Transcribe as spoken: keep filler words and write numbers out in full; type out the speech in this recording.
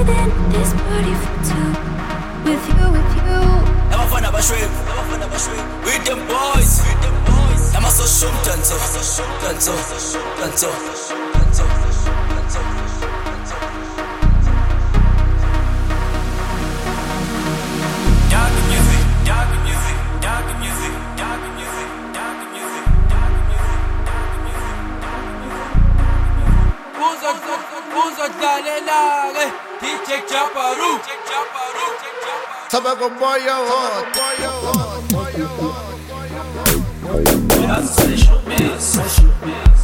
within this body for two. With you, with you. Never find a shrimp, never find a shrimp. With them boys, with them boys. I'm a so shum tanto, tanto, tanto, tanto, tanto. Dark music, dark music, dark music, dark music, dark music, dark music, dark music. Uso, uso, dale, dale. D J Chaparu, Chaparu, Chaparu. Sabe con boyo hot. That's special mix, special mix.